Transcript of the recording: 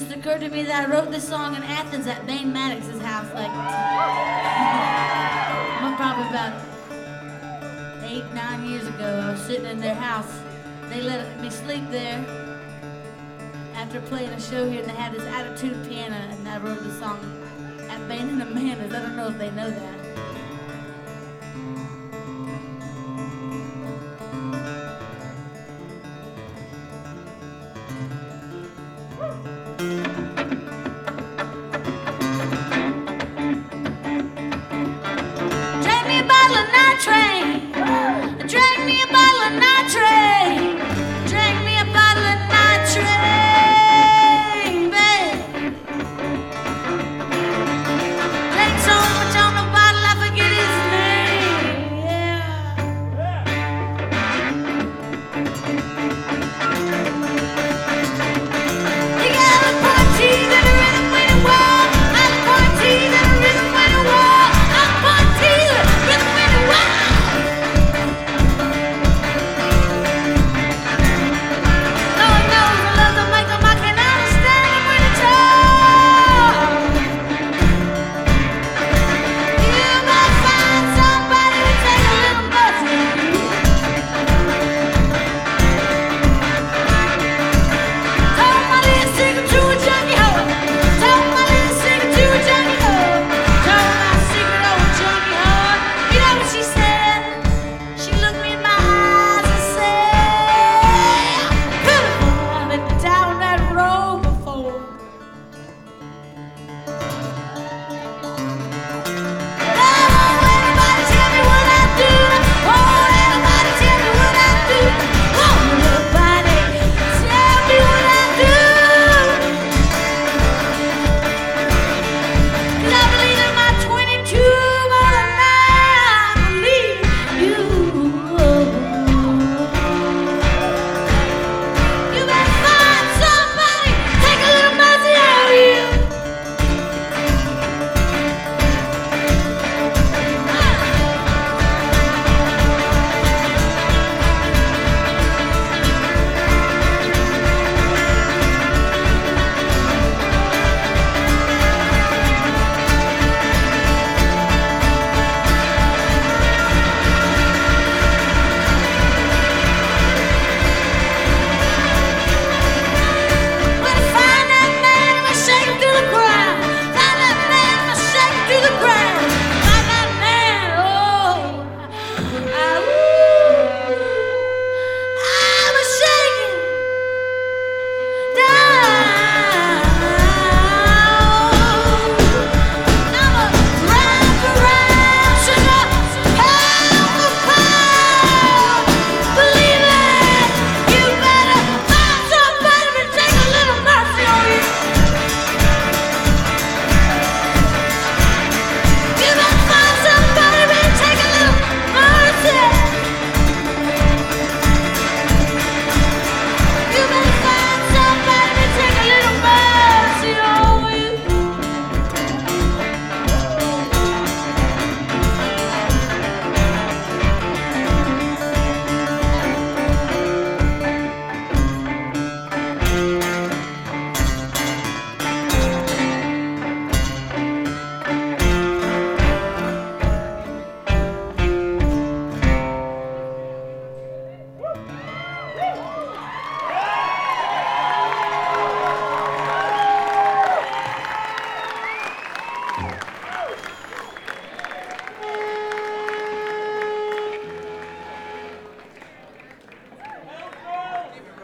just occurred to me that I wrote this song in Athens at Bane Maddox's house, like probably about 8-9 years ago. I was sitting in their house. They let me sleep there after playing a show here, and they had this Attitude piano, and I wrote the song at Bane and Amanda's. I don't know if they know that. Down that road.